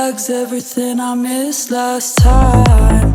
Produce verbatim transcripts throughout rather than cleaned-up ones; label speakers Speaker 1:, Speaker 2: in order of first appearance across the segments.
Speaker 1: flags, everything I missed last time.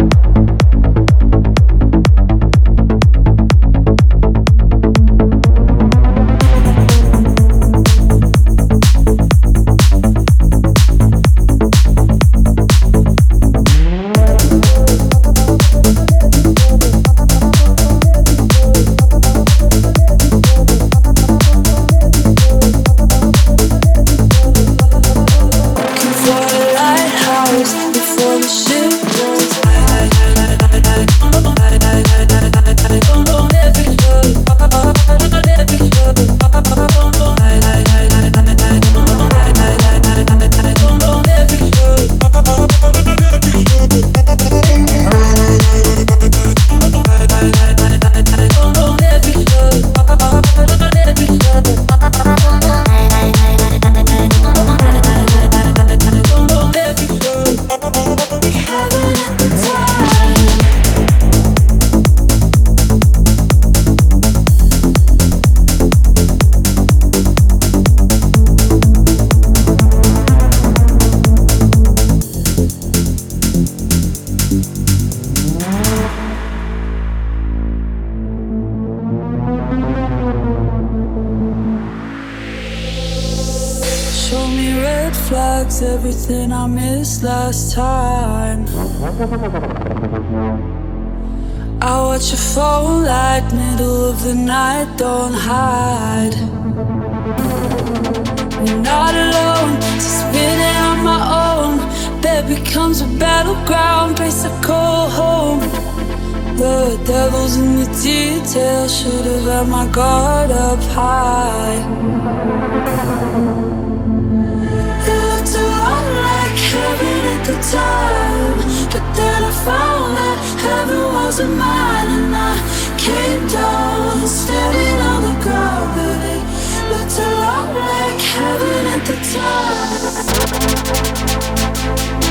Speaker 1: Show me red flags, everything I missed last time. I watch your phone light, middle of the night, don't hide. You're not alone, just spinning on my own. There becomes a battleground, place I call home. The devil's in the details, should've had my guard up high. It looked a lot like heaven at the time, but then I found that heaven wasn't mine, and I came down standing on the ground, but it looked a lot like heaven at the time.